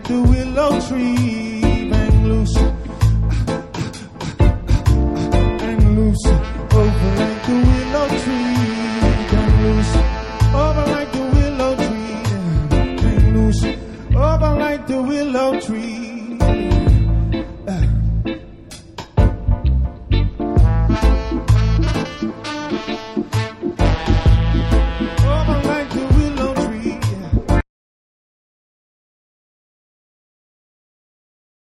the willow tree. Hang loose, hang loose, over like the willow tree. Hang loose, over like the willow tree. Hang loose, over like the willow tree.